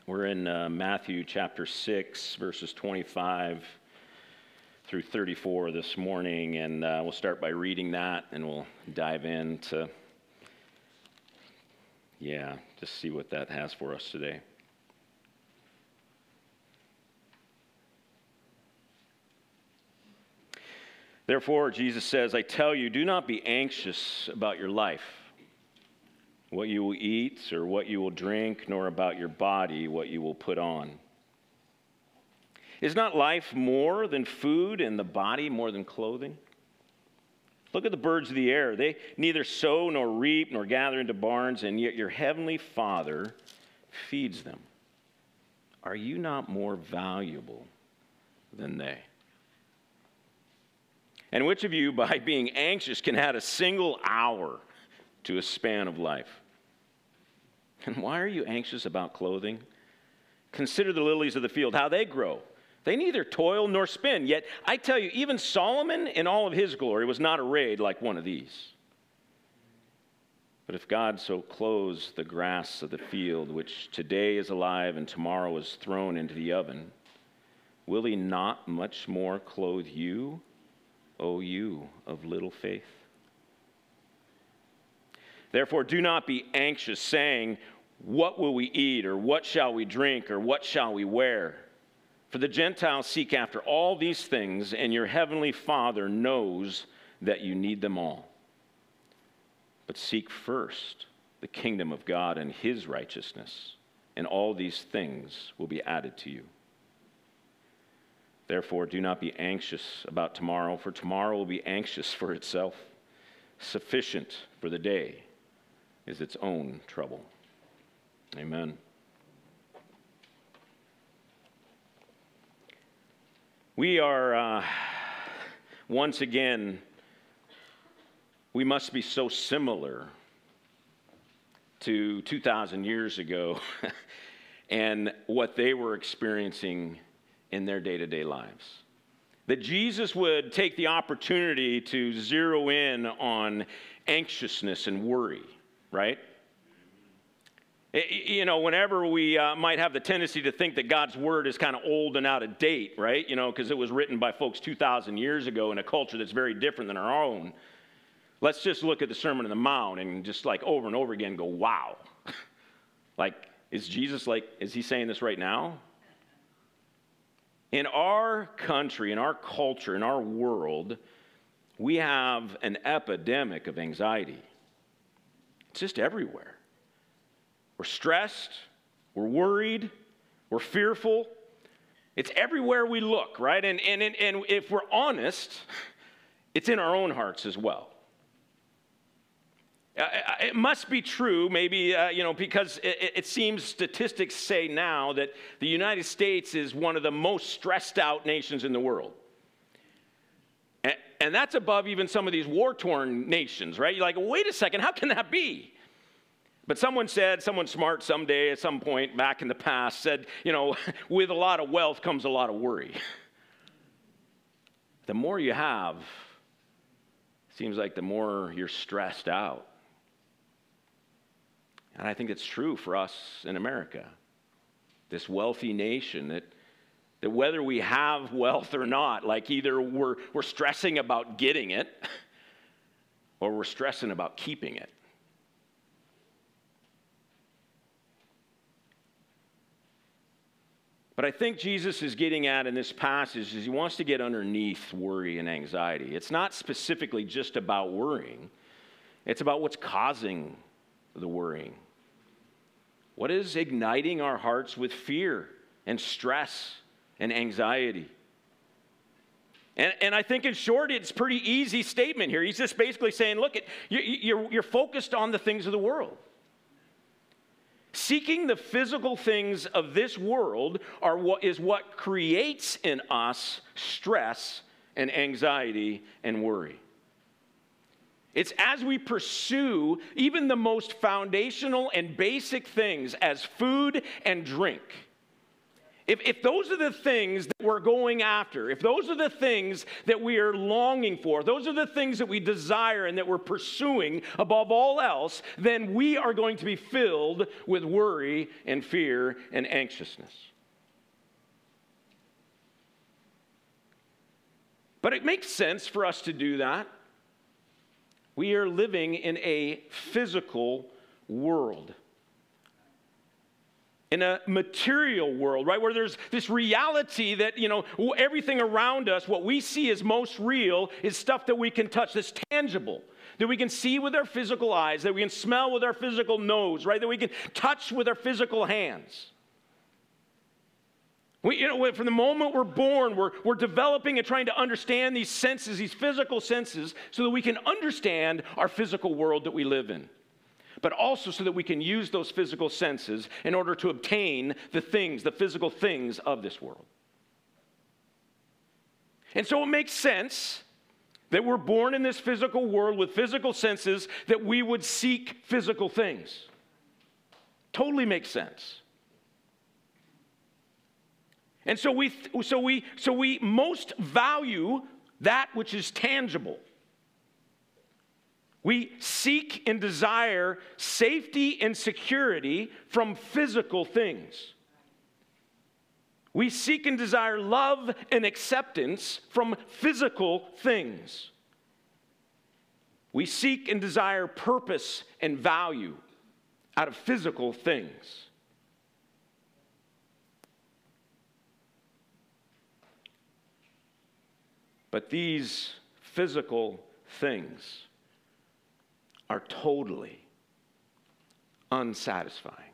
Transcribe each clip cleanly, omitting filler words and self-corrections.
We're in Matthew chapter 6, verses 25 through 34 this morning, and we'll start by reading that, and we'll dive into, just see what that has for us today. Therefore, Jesus says, I tell you, do not be anxious about your life, what you will eat or what you will drink, nor about your body, what you will put on. Is not life more than food and the body more than clothing? Look at the birds of the air. They neither sow nor reap nor gather into barns, and yet your heavenly Father feeds them. Are you not more valuable than they? And which of you, by being anxious, can add a single hour to a span of life? And why are you anxious about clothing? Consider the lilies of the field, how they grow. They neither toil nor spin. Yet I tell you, even Solomon in all of his glory was not arrayed like one of these. But if God so clothes the grass of the field, which today is alive and tomorrow is thrown into the oven, will he not much more clothe you, O you of little faith? Therefore, do not be anxious, saying, what will we eat, or what shall we drink, or what shall we wear? For the Gentiles seek after all these things, and your heavenly Father knows that you need them all. But seek first the kingdom of God and his righteousness, and all these things will be added to you. Therefore, do not be anxious about tomorrow, for tomorrow will be anxious for itself. Sufficient for the day is its own trouble. Amen. We are, once again, we must be so similar to 2,000 years ago and what they were experiencing in their day-to-day lives. That Jesus would take the opportunity to zero in on anxiousness and worry, right? You know, whenever we might have the tendency to think that God's word is kind of old and out of date, right? You know, because it was written by folks 2,000 years ago in a culture that's very different than our own. Let's just look at the Sermon on the Mount and just like over and over again go, wow. Like, is Jesus is he saying this right now? In our country, in our culture, in our world, we have an epidemic of anxiety. It's just everywhere. We're stressed, we're worried, we're fearful. It's everywhere we look, right? And if we're honest, it's in our own hearts as well. It must be true, maybe, because it seems statistics say now that the United States is one of the most stressed out nations in the world. And that's above even some of these war-torn nations, right? You're like, wait a second, how can that be? But someone smart someday at some point back in the past said, with a lot of wealth comes a lot of worry. The more you have, it seems like the more you're stressed out. And I think it's true for us in America, this wealthy nation, that whether we have wealth or not, like either we're stressing about getting it or we're stressing about keeping it. But I think Jesus is getting at in this passage is he wants to get underneath worry and anxiety. It's not specifically just about worrying. It's about what's causing the worrying. What is igniting our hearts with fear and stress and anxiety? And I think in short, it's a pretty easy statement here. He's just basically saying, look, you're focused on the things of the world. Seeking the physical things of this world is what creates in us stress and anxiety and worry. It's as we pursue even the most foundational and basic things as food and drink. If those are the things that we're going after, if those are the things that we are longing for, those are the things that we desire and that we're pursuing above all else, then we are going to be filled with worry and fear and anxiousness. But it makes sense for us to do that. We are living in a physical world. In a material world, right, where there's this reality that, everything around us, what we see as most real is stuff that we can touch, that's tangible, that we can see with our physical eyes, that we can smell with our physical nose, right, that we can touch with our physical hands. From the moment we're born, we're developing and trying to understand these senses, these physical senses, so that we can understand our physical world that we live in. But also so that we can use those physical senses in order to obtain the physical things of this world. And so it makes sense that we're born in this physical world with physical senses, that we would seek physical things. Totally makes sense. And so we most value that which is tangible. We seek and desire safety and security from physical things. We seek and desire love and acceptance from physical things. We seek and desire purpose and value out of physical things. But these physical things are totally unsatisfying.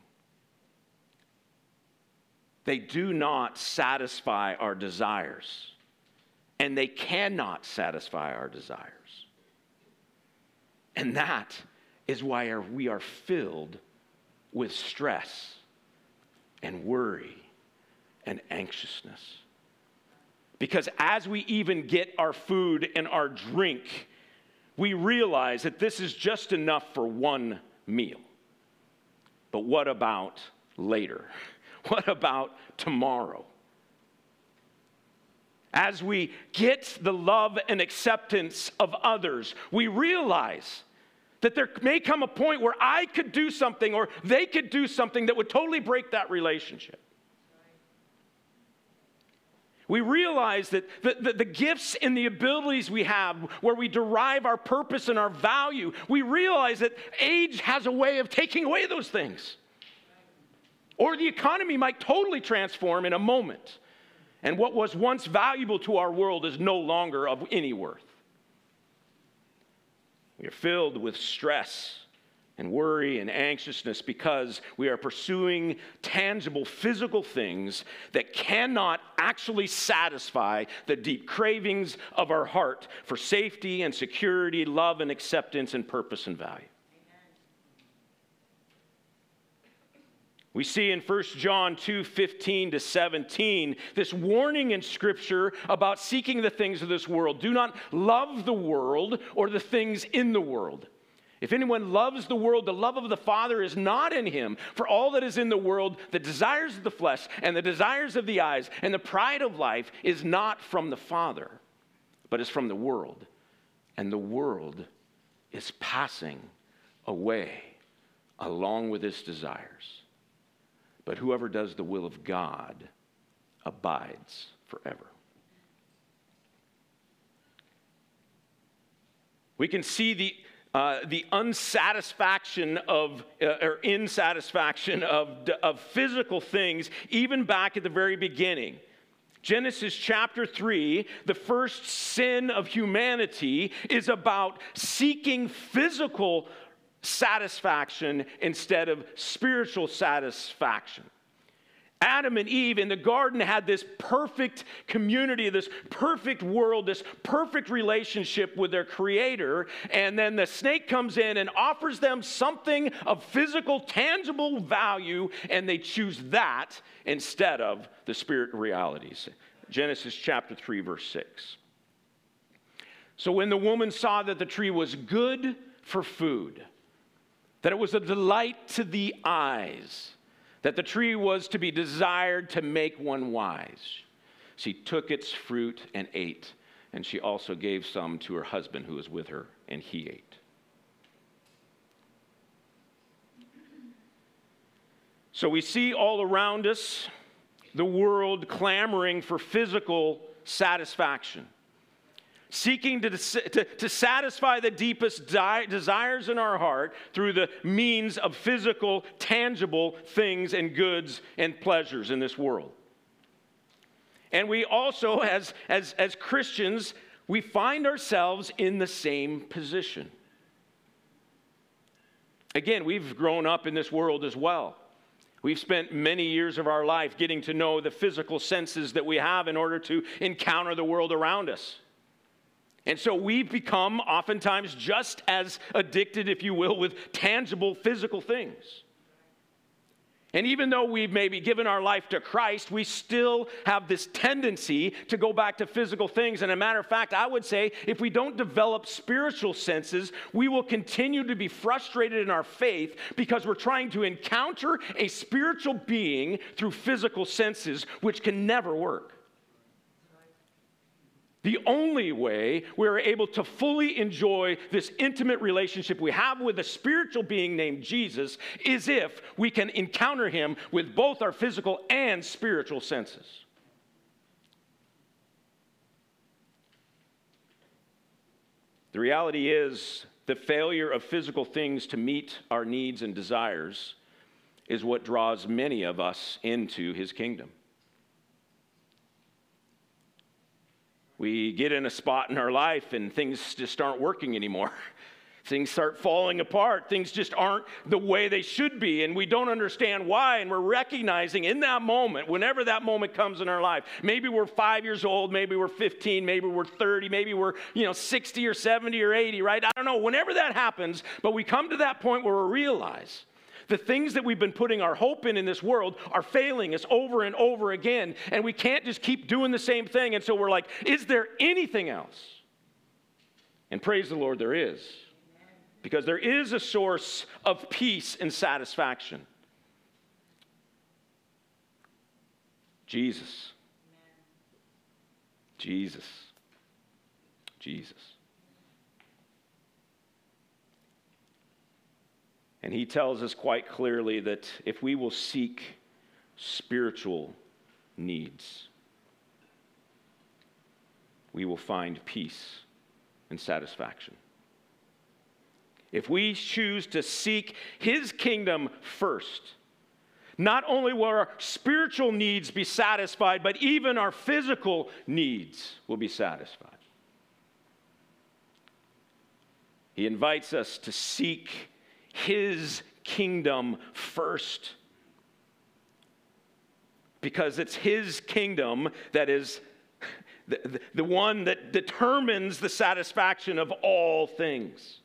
They do not satisfy our desires, and they cannot satisfy our desires. And that is why we are filled with stress and worry and anxiousness. Because as we even get our food and our drink, we realize that this is just enough for one meal. But what about later? What about tomorrow? As we get the love and acceptance of others, we realize that there may come a point where I could do something or they could do something that would totally break that relationship. We realize that the gifts and the abilities we have, where we derive our purpose and our value, we realize that age has a way of taking away those things. Or the economy might totally transform in a moment, and what was once valuable to our world is no longer of any worth. We are filled with stress and worry and anxiousness because we are pursuing tangible physical things that cannot actually satisfy the deep cravings of our heart for safety and security, love and acceptance and purpose and value. We see in 1 John 2:15-17 this warning in Scripture about seeking the things of this world. Do not love the world or the things in the world. If anyone loves the world, the love of the Father is not in him. For all that is in the world, the desires of the flesh and the desires of the eyes and the pride of life is not from the Father, but is from the world. And the world is passing away along with its desires. But whoever does the will of God abides forever. We can see the unsatisfaction or insatisfaction of physical things even back at the very beginning. Genesis chapter 3, the first sin of humanity is about seeking physical satisfaction instead of spiritual satisfaction. Adam and Eve in the garden had this perfect community, this perfect world, this perfect relationship with their Creator, and then the snake comes in and offers them something of physical, tangible value, and they choose that instead of the spirit realities. Genesis chapter 3, verse 6. So when the woman saw that the tree was good for food, that it was a delight to the eyes, that the tree was to be desired to make one wise. She took its fruit and ate, and she also gave some to her husband who was with her, and he ate. So we see all around us the world clamoring for physical satisfaction, seeking to satisfy the deepest desires in our heart through the means of physical, tangible things and goods and pleasures in this world. And we also, as Christians, we find ourselves in the same position. Again, we've grown up in this world as well. We've spent many years of our life getting to know the physical senses that we have in order to encounter the world around us. And so we've become oftentimes just as addicted, if you will, with tangible physical things. And even though we've maybe given our life to Christ, we still have this tendency to go back to physical things. And as a matter of fact, I would say if we don't develop spiritual senses, we will continue to be frustrated in our faith because we're trying to encounter a spiritual being through physical senses, which can never work. The only way we're able to fully enjoy this intimate relationship we have with a spiritual being named Jesus is if we can encounter him with both our physical and spiritual senses. The reality is the failure of physical things to meet our needs and desires is what draws many of us into his kingdom. We get in a spot in our life and things just aren't working anymore. Things start falling apart. Things just aren't the way they should be, and we don't understand why. And we're recognizing in that moment, whenever that moment comes in our life, maybe we're 5 years old, maybe we're 15, maybe we're 30, maybe we're 60 or 70 or 80, right? I don't know. Whenever that happens, but we come to that point where we realize the things that we've been putting our hope in this world are failing us over and over again, and we can't just keep doing the same thing. And so we're like, is there anything else? And praise the Lord, there is. Because there is a source of peace and satisfaction. Jesus. Jesus. Jesus. And he tells us quite clearly that if we will seek spiritual needs, we will find peace and satisfaction. If we choose to seek his kingdom first, not only will our spiritual needs be satisfied, but even our physical needs will be satisfied. He invites us to seek his kingdom first, because it's his kingdom that is the one that determines the satisfaction of all things.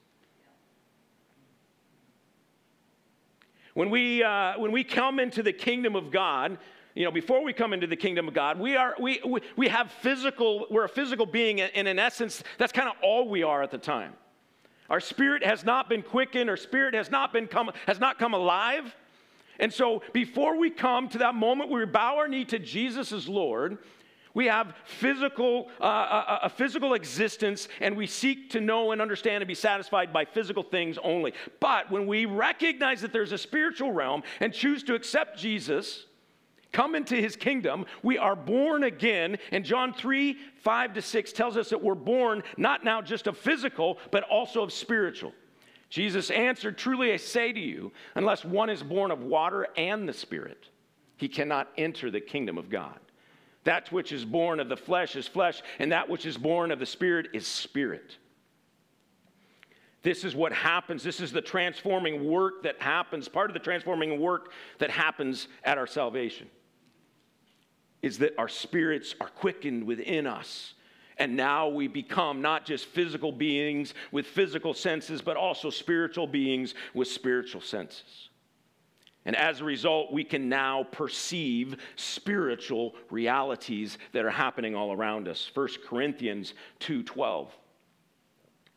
When we come into the kingdom of God, before we come into the kingdom of God, we're a physical being, and in essence, that's kind of all we are at the time. Our spirit has not been quickened. Our spirit has not come alive. And so before we come to that moment where we bow our knee to Jesus as Lord, we have a physical existence, and we seek to know and understand and be satisfied by physical things only. But when we recognize that there's a spiritual realm and choose to accept Jesus, come into his kingdom, we are born again. And John 3:5-6 tells us that we're born not now just of physical, but also of spiritual. Jesus answered, "Truly I say to you, unless one is born of water and the Spirit, he cannot enter the kingdom of God. That which is born of the flesh is flesh, and that which is born of the Spirit is spirit." This is what happens. This is the transforming work that happens. Part of the transforming work that happens at our salvation is that our spirits are quickened within us. And now we become not just physical beings with physical senses, but also spiritual beings with spiritual senses. And as a result, we can now perceive spiritual realities that are happening all around us. 1 Corinthians 2:12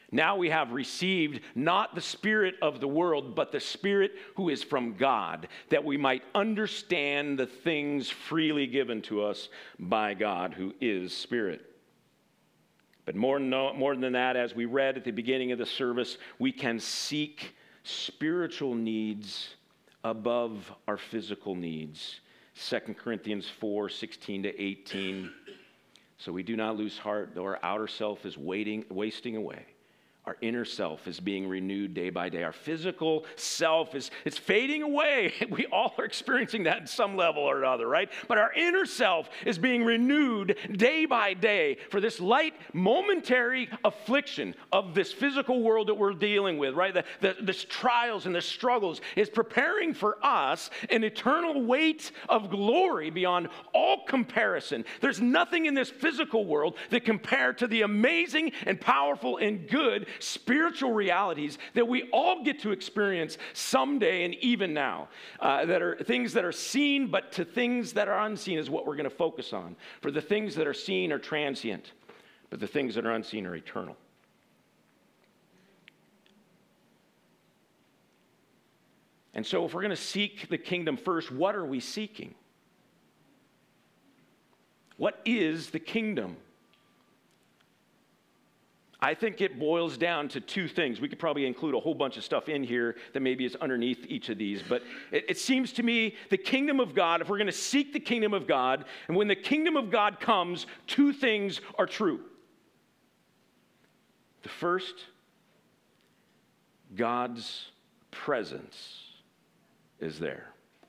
Now we have received not the spirit of the world, but the Spirit who is from God, that we might understand the things freely given to us by God, who is Spirit. But more than that, as we read at the beginning of the service, we can seek spiritual needs above our physical needs. 2 Corinthians 4:16 to 18. So we do not lose heart, though our outer self is wasting away. Our inner self is being renewed day by day. Our physical self it's fading away. We all are experiencing that at some level or another, right? But our inner self is being renewed day by day for this light, momentary affliction of this physical world that we're dealing with, right? The trials and the struggles is preparing for us an eternal weight of glory beyond all comparison. There's nothing in this physical world that compared to the amazing and powerful and good spiritual realities that we all get to experience someday and even now, that are things that are seen, but to things that are unseen is what we're going to focus on. For the things that are seen are transient, but the things that are unseen are eternal. And so if we're going to seek the kingdom first, what are we seeking? What is the kingdom? I think it boils down to two things. We could probably include a whole bunch of stuff in here that maybe is underneath each of these. But it seems to me the kingdom of God, if we're going to seek the kingdom of God, and when the kingdom of God comes, two things are true. The first, God's presence is there.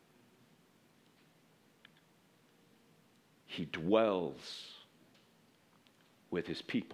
He dwells with his people.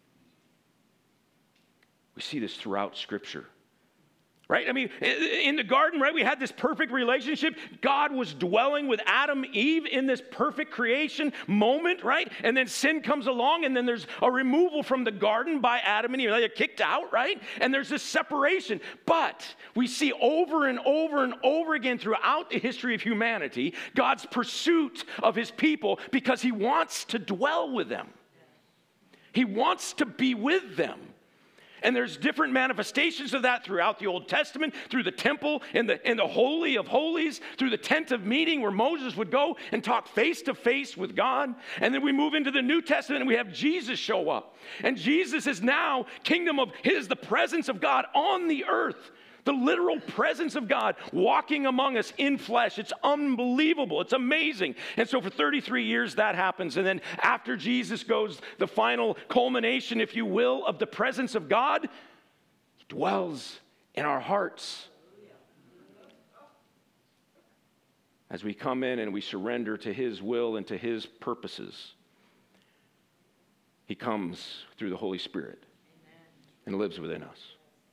We see this throughout Scripture, right? I mean, in the garden, right, we had this perfect relationship. God was dwelling with Adam, Eve in this perfect creation moment, right? And then sin comes along, and then there's a removal from the garden by Adam and Eve. They're kicked out, right? And there's this separation. But we see over and over and over again throughout the history of humanity, God's pursuit of his people because he wants to dwell with them. He wants to be with them. And there's different manifestations of that throughout the Old Testament, through the temple and the Holy of Holies, through the tent of meeting where Moses would go and talk face to face with God. And then we move into the New Testament and we have Jesus show up. And Jesus is now the presence of God on the earth. The literal presence of God walking among us in flesh. It's unbelievable. It's amazing. And so for 33 years that happens. And then after Jesus goes, the final culmination, if you will, of the presence of God, he dwells in our hearts. As we come in and we surrender to his will and to his purposes, he comes through the Holy Spirit and lives within us.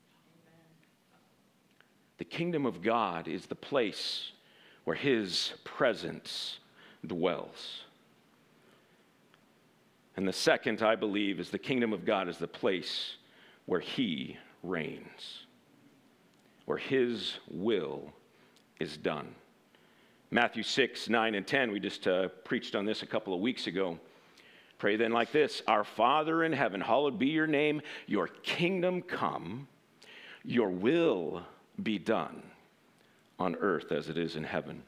The kingdom of God is the place where his presence dwells. And the second, I believe, is the kingdom of God is the place where he reigns, where his will is done. Matthew 6, 9, and 10, we just preached on this a couple of weeks ago. Pray then like this: Our Father in heaven, hallowed be your name, your kingdom come, your will be done on earth as it is in heaven.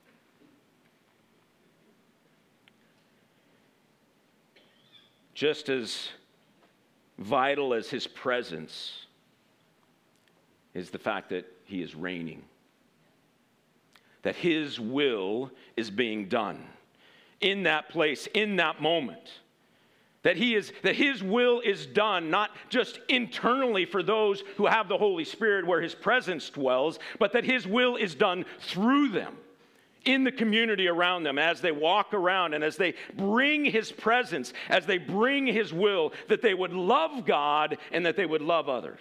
Just as vital as his presence is the fact that he is reigning, that his will is being done in that place, in that moment. That his will is done, not just internally for those who have the Holy Spirit where his presence dwells, but that his will is done through them, in the community around them, as they walk around and as they bring his presence, as they bring his will, that they would love God and that they would love others.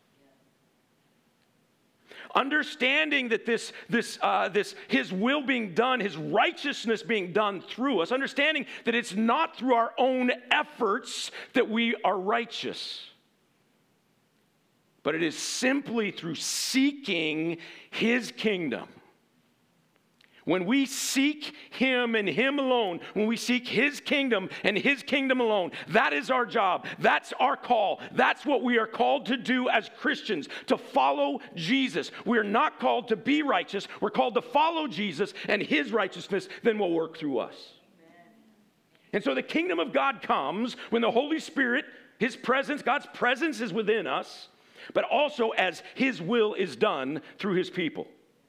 Understanding that his will being done, his righteousness being done through us, understanding that it's not through our own efforts that we are righteous, but it is simply through seeking his kingdom. When we seek Him and Him alone, when we seek His kingdom and His kingdom alone, that is our job. That's our call. That's what we are called to do as Christians, to follow Jesus. We are not called to be righteous. We're called to follow Jesus, and His righteousness then will work through us. And so the kingdom of God comes when the Holy Spirit, His presence, God's presence is within us, but also as His will is done through His people.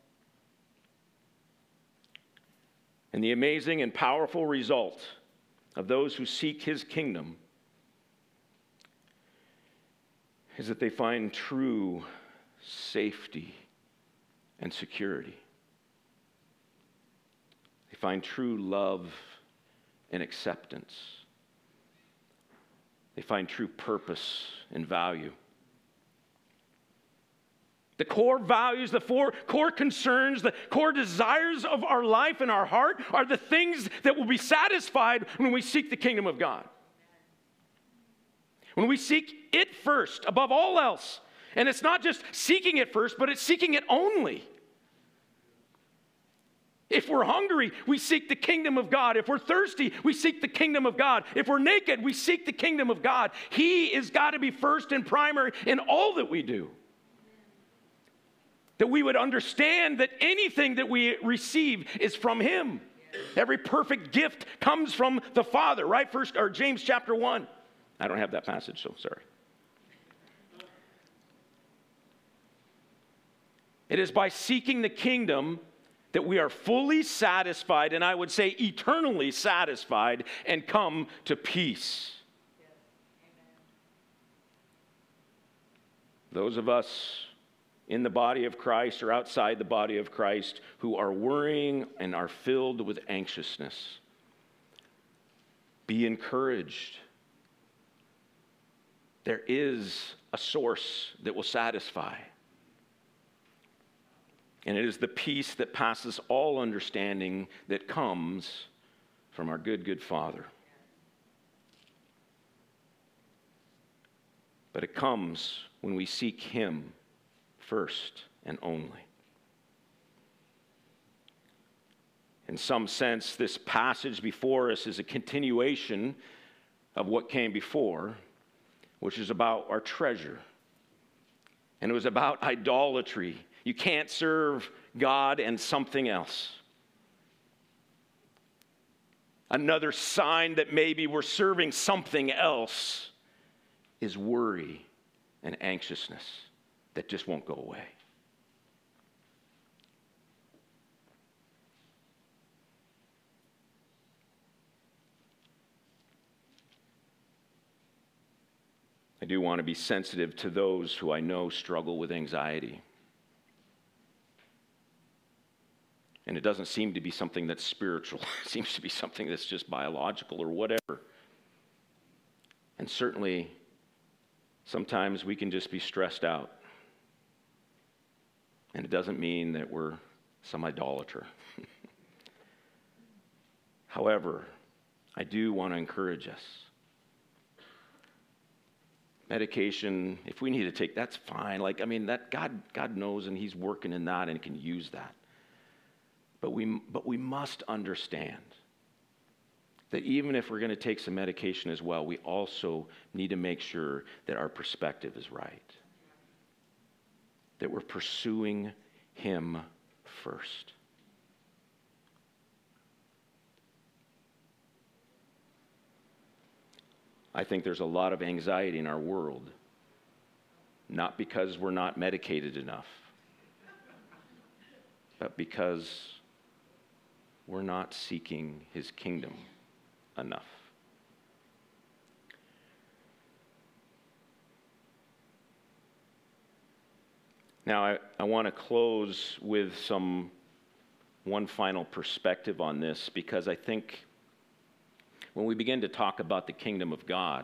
And the amazing and powerful result of those who seek His kingdom is that they find true safety and security. They find true love and acceptance. They find true purpose and value. The core values, the four core concerns, the core desires of our life and our heart are the things that will be satisfied when we seek the kingdom of God. When we seek it first, above all else. And it's not just seeking it first, but it's seeking it only. If we're hungry, we seek the kingdom of God. If we're thirsty, we seek the kingdom of God. If we're naked, we seek the kingdom of God. He has got to be first and primary in all that we do. That we would understand that anything that we receive is from Him. Every perfect gift comes from the Father, right? James chapter 1. I don't have that passage, so sorry. It is by seeking the kingdom that we are fully satisfied, and I would say eternally satisfied, and come to peace. Those of us in the body of Christ or outside the body of Christ who are worrying and are filled with anxiousness, be encouraged. There is a source that will satisfy. And it is the peace that passes all understanding that comes from our good Father. But it comes when we seek Him first and only. In some sense, this passage before us is a continuation of what came before, which is about our treasure. And it was about idolatry. You can't serve God and something else. Another sign that maybe we're serving something else is worry and anxiousness that just won't go away. I do want to be sensitive to those who I know struggle with anxiety. And it doesn't seem to be something that's spiritual. It seems to be something that's just biological or whatever. And certainly, sometimes we can just be stressed out. And it doesn't mean that we're some idolater. However, I do want to encourage us. Medication, if we need to take, that's fine. That God knows, and He's working in that and can use that. But we must understand that even if we're going to take some medication as well, we also need to make sure that our perspective is right. That we're pursuing Him first. I think there's a lot of anxiety in our world, not because we're not medicated enough, but because we're not seeking His kingdom enough. Now, I want to close with one final perspective on this, because I think when we begin to talk about the kingdom of God,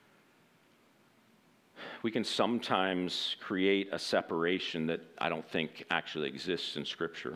we can sometimes create a separation that I don't think actually exists in Scripture.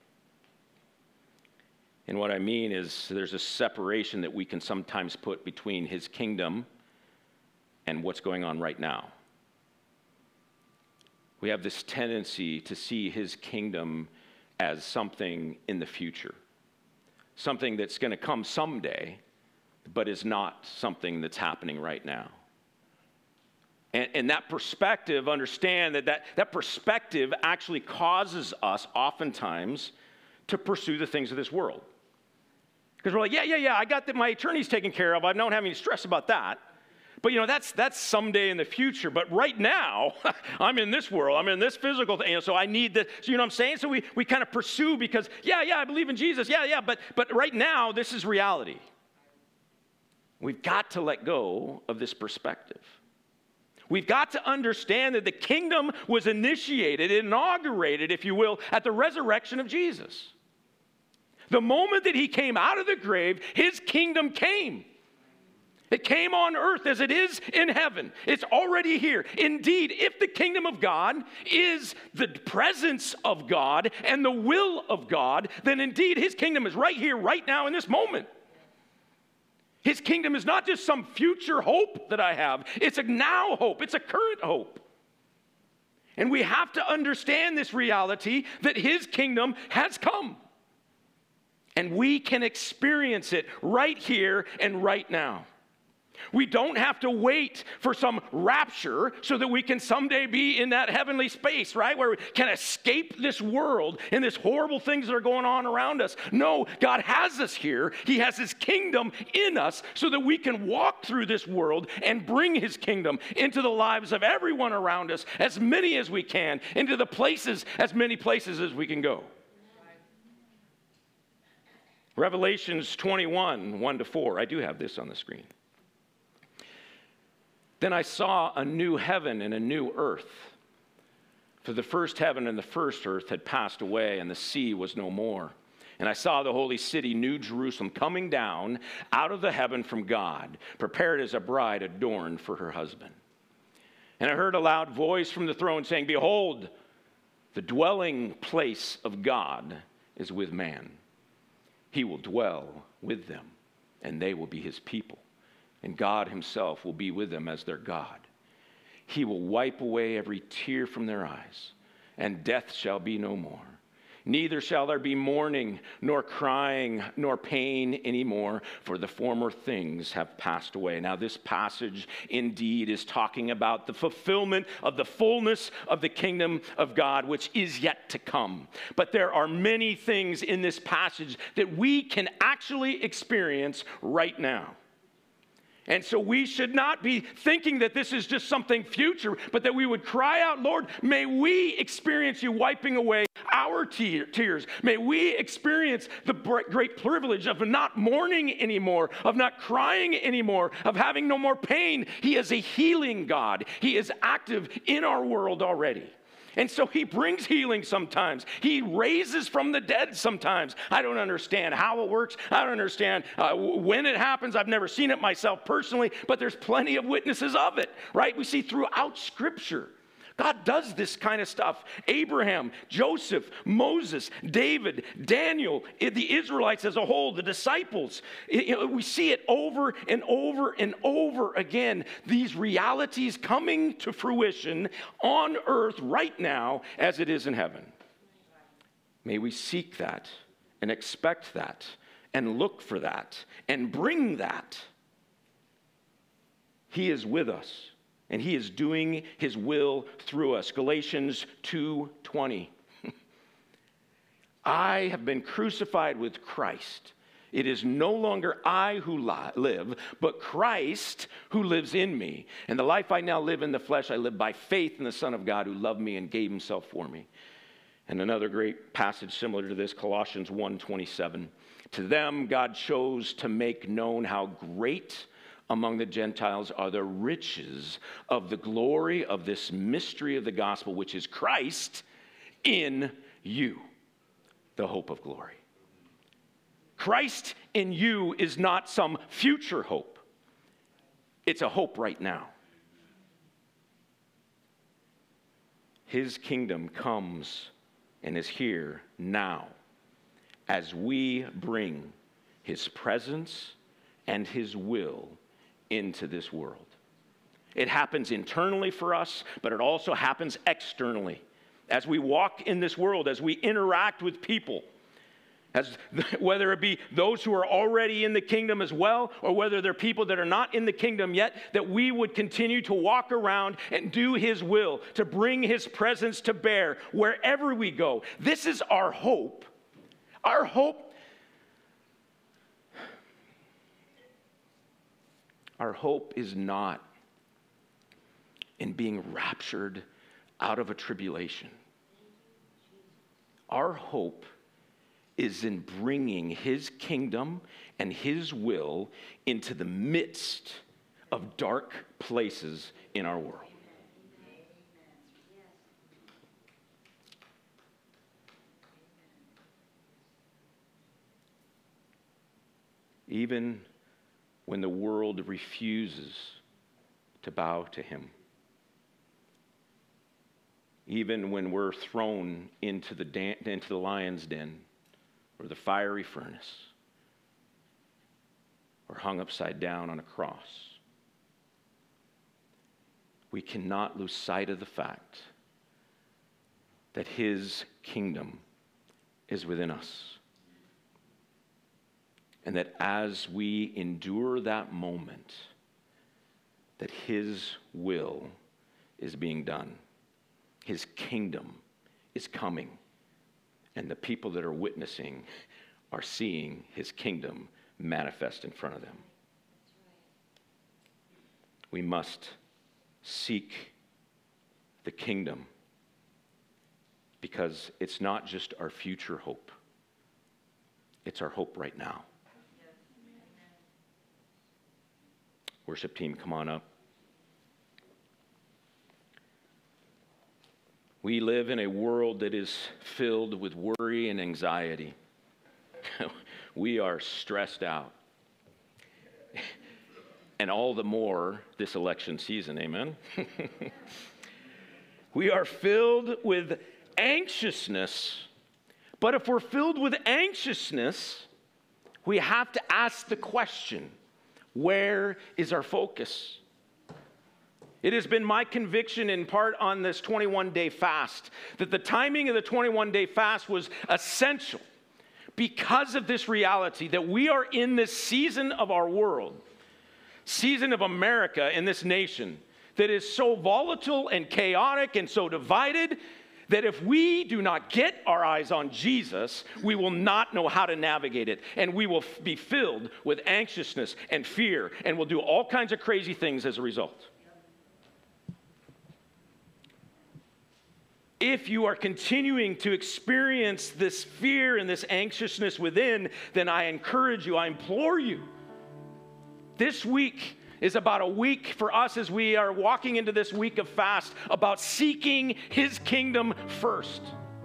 And what I mean is there's a separation that we can sometimes put between His kingdom and what's going on right now. We have this tendency to see His kingdom as something in the future, something that's going to come someday, but is not something that's happening right now. And that perspective, understand that perspective actually causes us oftentimes to pursue the things of this world. Because we're like, yeah, I got my attorney's taken care of. I don't have any stress about that. But, that's someday in the future. But right now, I'm in this world. I'm in this physical thing. So I need this. So you know what I'm saying? So we kind of pursue because, I believe in Jesus. But right now, this is reality. We've got to let go of this perspective. We've got to understand that the kingdom was initiated, inaugurated, if you will, at the resurrection of Jesus. The moment that he came out of the grave, his kingdom came. It came on earth as it is in heaven. It's already here. Indeed, if the kingdom of God is the presence of God and the will of God, then indeed his kingdom is right here, right now, in this moment. His kingdom is not just some future hope that I have. It's a now hope. It's a current hope. And we have to understand this reality that his kingdom has come. And we can experience it right here and right now. We don't have to wait for some rapture so that we can someday be in that heavenly space, right? Where we can escape this world and these horrible things that are going on around us. No, God has us here. He has his kingdom in us so that we can walk through this world and bring his kingdom into the lives of everyone around us, as many as we can, into the places, as many places as we can go. Revelations 21, 1-4. I do have this on the screen. Then I saw a new heaven and a new earth. For the first heaven and the first earth had passed away, and the sea was no more. And I saw the holy city, New Jerusalem, coming down out of the heaven from God, prepared as a bride adorned for her husband. And I heard a loud voice from the throne saying, "Behold, the dwelling place of God is with man. He will dwell with them, and they will be his people. And God himself will be with them as their God. He will wipe away every tear from their eyes, and death shall be no more. Neither shall there be mourning, nor crying, nor pain anymore, for the former things have passed away." Now, this passage indeed is talking about the fulfillment of the fullness of the kingdom of God, which is yet to come. But there are many things in this passage that we can actually experience right now. And so we should not be thinking that this is just something future, but that we would cry out, "Lord, may we experience you wiping away our tears. May we experience the great privilege of not mourning anymore, of not crying anymore, of having no more pain." He is a healing God. He is active in our world already. And so he brings healing sometimes. He raises from the dead sometimes. I don't understand how it works. I don't understand when it happens. I've never seen it myself personally, but there's plenty of witnesses of it, right? We see throughout Scripture. God does this kind of stuff. Abraham, Joseph, Moses, David, Daniel, the Israelites as a whole, the disciples. We see it over and over and over again. These realities coming to fruition on earth right now as it is in heaven. May we seek that and expect that and look for that and bring that. He is with us. And he is doing his will through us. Galatians 2:20. I have been crucified with Christ. It is no longer I who live, but Christ who lives in me. And the life I now live in the flesh, I live by faith in the Son of God who loved me and gave himself for me. And another great passage similar to this, Colossians 1:27. To them God chose to make known how great among the Gentiles are the riches of the glory of this mystery of the gospel, which is Christ in you, the hope of glory. Christ in you is not some future hope. It's a hope right now. His kingdom comes and is here now as we bring his presence and his will into this world. It happens internally for us, but it also happens externally. as we walk in this world, as we interact with people, whether it be those who are already in the kingdom as well, or whether they're people that are not in the kingdom yet, that we would continue to walk around and do his will, to bring his presence to bear wherever we go. This is our hope. Our hope is not in being raptured out of a tribulation. Our hope is in bringing his kingdom and his will into the midst of dark places in our world. Even when the world refuses to bow to him. Even when we're thrown into the lion's den, or the fiery furnace, or hung upside down on a cross, we cannot lose sight of the fact that his kingdom is within us. And that as we endure that moment, that his will is being done. His kingdom is coming. And the people that are witnessing are seeing his kingdom manifest in front of them. We must seek the kingdom because it's not just our future hope. It's our hope right now. Worship team, come on up. We live in a world that is filled with worry and anxiety. We are stressed out. And all the more this election season, amen? We are filled with anxiousness. But if we're filled with anxiousness, we have to ask the question, where is our focus? It has been my conviction in part on this 21-day fast that the timing of the 21-day fast was essential because of this reality that we are in this season of our world, season of America in this nation that is so volatile and chaotic and so divided that if we do not get our eyes on Jesus, we will not know how to navigate it. And we will be filled with anxiousness and fear and will do all kinds of crazy things as a result. If you are continuing to experience this fear and this anxiousness within, then I encourage you, I implore you. This week is about a week for us as we are walking into this week of fast about seeking his kingdom first.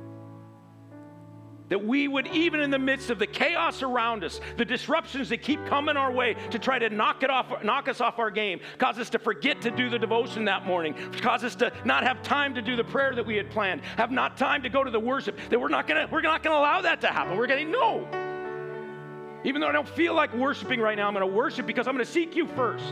That we would, even in the midst of the chaos around us, the disruptions that keep coming our way to try to knock us off our game, cause us to forget to do the devotion that morning, cause us to not have time to do the prayer that we had planned, have not time to go to the worship, that we're not gonna allow that to happen. We're gonna no. Even though I don't feel like worshiping right now, I'm gonna worship because I'm gonna seek you first.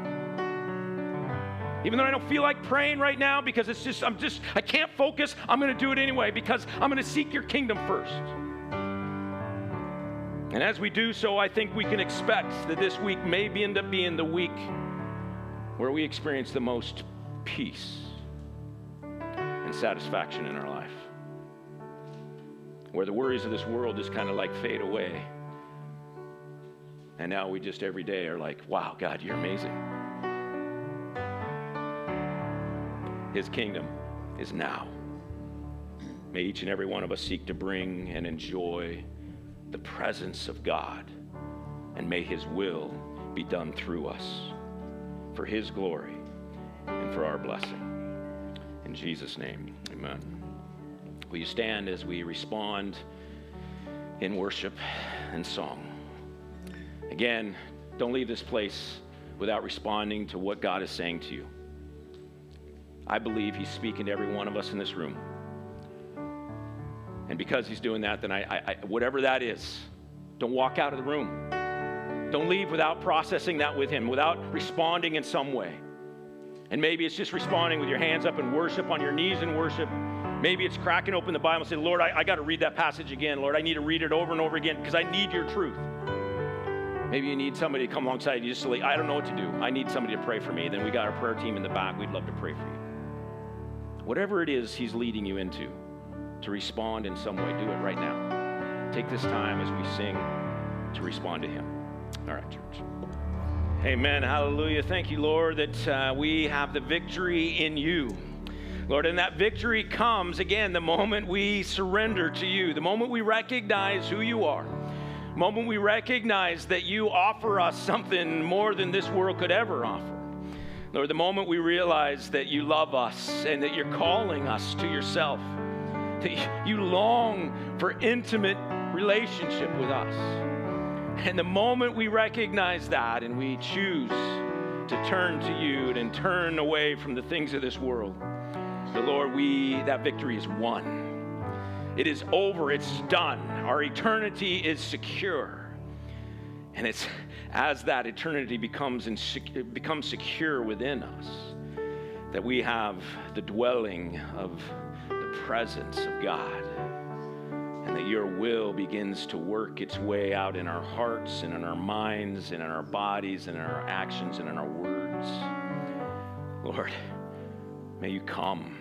Even though I don't feel like praying right now because I can't focus, I'm going to do it anyway because I'm going to seek your kingdom first. And as we do so, I think we can expect that this week may end up being the week where we experience the most peace and satisfaction in our life. Where the worries of this world just kind of like fade away. And now we just every day are like, wow, God, you're amazing. His kingdom is now. May each and every one of us seek to bring and enjoy the presence of God, and may his will be done through us for his glory and for our blessing. In Jesus' name, amen. Will you stand as we respond in worship and song? Again, don't leave this place without responding to what God is saying to you. I believe he's speaking to every one of us in this room. And because he's doing that, then I whatever that is, don't walk out of the room. Don't leave without processing that with him, without responding in some way. And maybe it's just responding with your hands up in worship, on your knees in worship. Maybe it's cracking open the Bible and say, Lord, I got to read that passage again. Lord, I need to read it over and over again because I need your truth. Maybe you need somebody to come alongside you just to I don't know what to do. I need somebody to pray for me. Then we got our prayer team in the back. We'd love to pray for you. Whatever it is he's leading you into, to respond in some way, do it right now. Take this time as we sing to respond to him. All right, church. Amen. Hallelujah. Thank you, Lord, that we have the victory in you. Lord, and that victory comes, again, the moment we surrender to you, the moment we recognize who you are, the moment we recognize that you offer us something more than this world could ever offer. Lord, the moment we realize that you love us and that you're calling us to yourself, that you long for intimate relationship with us. And the moment we recognize that and we choose to turn to you and turn away from the things of this world, the Lord, that victory is won. It is over. It's done. Our eternity is secure. And it's as that eternity becomes secure within us that we have the dwelling of the presence of God. And that your will begins to work its way out in our hearts and in our minds and in our bodies and in our actions and in our words. Lord, may you come.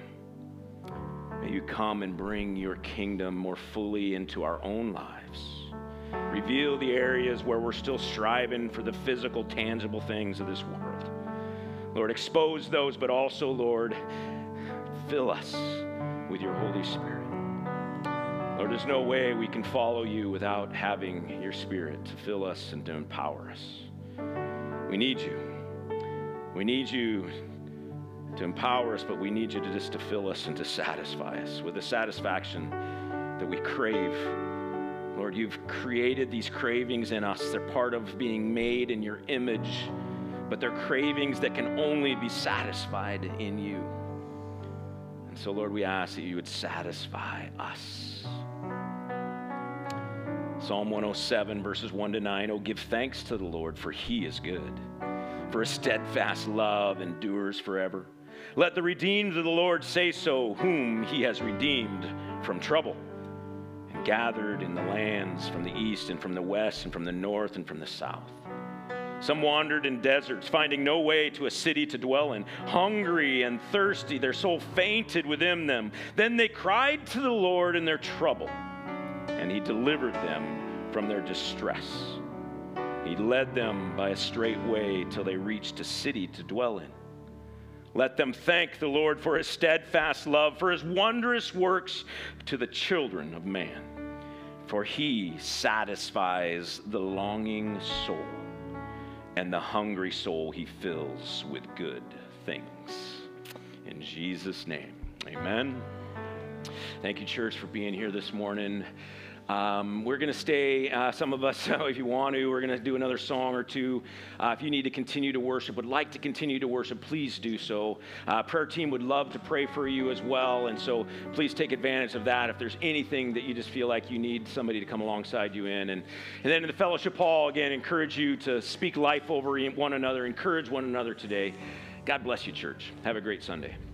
May you come and bring your kingdom more fully into our own lives. Reveal the areas where we're still striving for the physical, tangible things of this world. Lord, expose those, but also, Lord, fill us with your Holy Spirit. Lord, there's no way we can follow you without having your Spirit to fill us and to empower us. We need you. We need you to empower us, but we need you to fill us and to satisfy us with the satisfaction that we crave. Lord, you've created these cravings in us. They're part of being made in your image, but they're cravings that can only be satisfied in you. And so, Lord, we ask that you would satisfy us. Psalm 107, verses 1-9. Oh, give thanks to the Lord, for he is good, for his steadfast love endures forever. Let the redeemed of the Lord say so, whom he has redeemed from trouble, and gathered in the lands from the east and from the west and from the north and from the south. Some wandered in deserts, finding no way to a city to dwell in. Hungry and thirsty, their soul fainted within them. Then they cried to the Lord in their trouble, and he delivered them from their distress. He led them by a straight way till they reached a city to dwell in. Let them thank the Lord for his steadfast love, for his wondrous works to the children of man. For he satisfies the longing soul, and the hungry soul he fills with good things. In Jesus' name, amen. Thank you, church, for being here this morning. We're going to stay, some of us, if you want to, we're going to do another song or two. If you need to continue to worship, would like to continue to worship, please do so. Prayer team would love to pray for you as well, and so please take advantage of that if there's anything that you just feel like you need somebody to come alongside you in. And then in the fellowship hall, again, encourage you to speak life over one another, encourage one another today. God bless you, church. Have a great Sunday.